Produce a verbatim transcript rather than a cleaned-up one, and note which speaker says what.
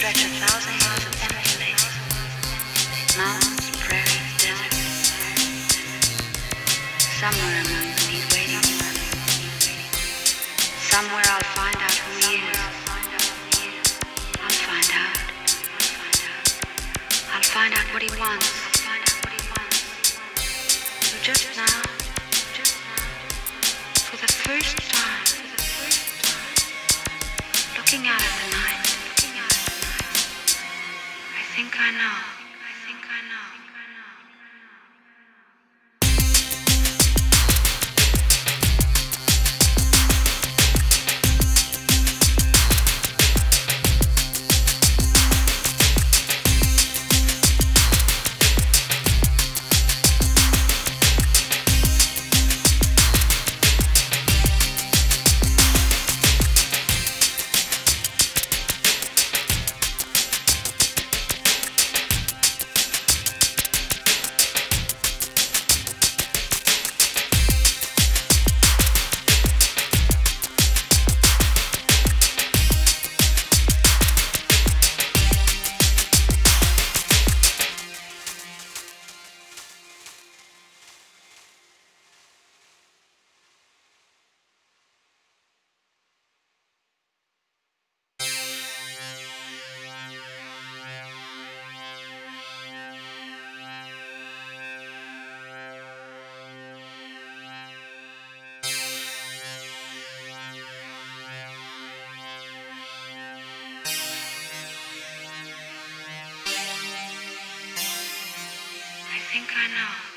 Speaker 1: stretch a thousand miles of endlessly. Mountains, prairies, deserts. Somewhere among them he's waiting for me. Somewhere I'll find out who he is. I'll find out. I'll find out what he wants. So just now, for the first time, looking out at the night, I think I know. I think I know. I think I know.